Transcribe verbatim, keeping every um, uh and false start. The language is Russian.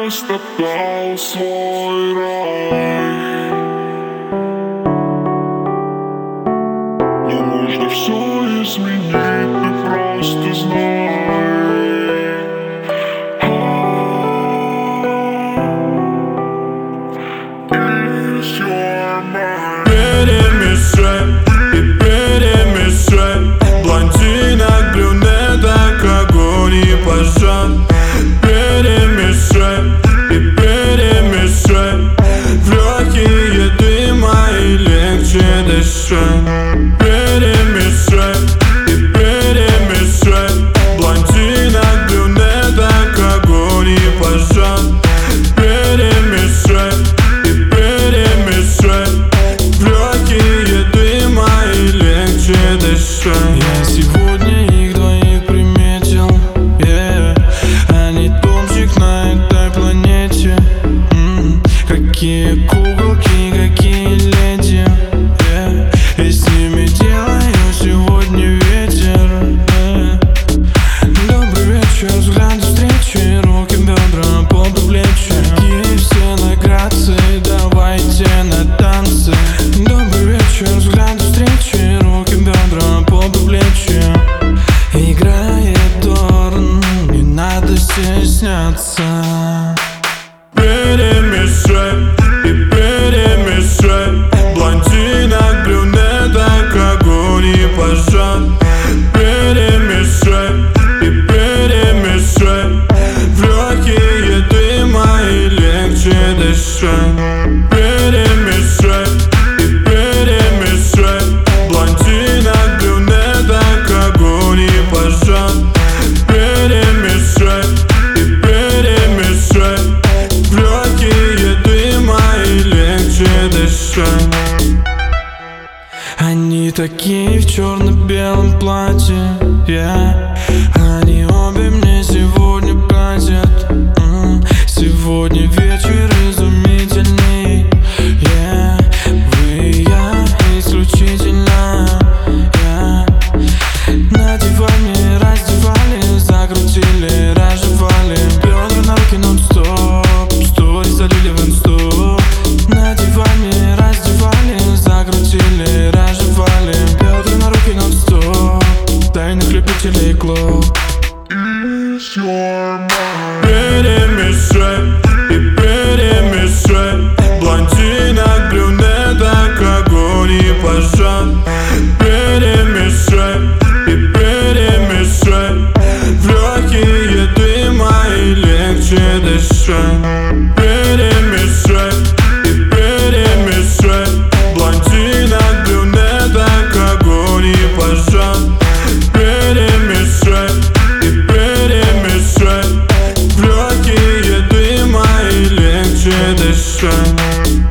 растоптал свой рай. Но можно все изменить, ты просто знай. Is your mind. Перемешай и перемешай блондинок, брюнеток, огонь и пожар. Перемешай и перемешай в легкие дыма и легче дышать. Перемешай и перемешай блондинок, брюнеток, огонь и пожар. Перемешай и перемешай в легкие дыма и легче дышать. Я сегодня их двоих приметил, yeah. Они топчик на этой планете. М-м, какие куколки, какие леди, yeah. И с ними делаю сегодня ветер, yeah. Добрый вечер, взгляд встречи, руки, бедра, попы, плечи. Какие все на грации, давайте на танцы. Добрый вечер, взгляд встречи, руки, бедра, попы, плечи. Играет Дорн, не надо стесняться. Перемешай и перемешай блондинок, брюнеток, огонь и пожар. Перемешай и перемешай в легкие дыма и легче дышать. Перемешай и перемешай блондинок, брюнеток, огонь и пожар. Перемешай и перемешай в легкие дыма и легче дышать. Они такие в черно-белом платье, yeah. Они обе мне сегодня платят. mm. Сегодня вечер изумительный, yeah. Вы и я исключительно, yeah. На диване раздевали, закрутили, разжевали. Бедра на руки нон-стоп, стори залили в инсту. На диване раздевали, закрутили, разжевали. Бедра на руки нон-стоп, тайных любителей клуб. Is your mind. Перемешай и перемешай блондинок, брюнеток, огонь и пожар. Перемешай и перемешай в легкие дыма и легче дышать. Перемешай и перемешай блондинок, брюнеток, огонь и пожар. Перемешай и перемешай в легкие дыма и легче дышать.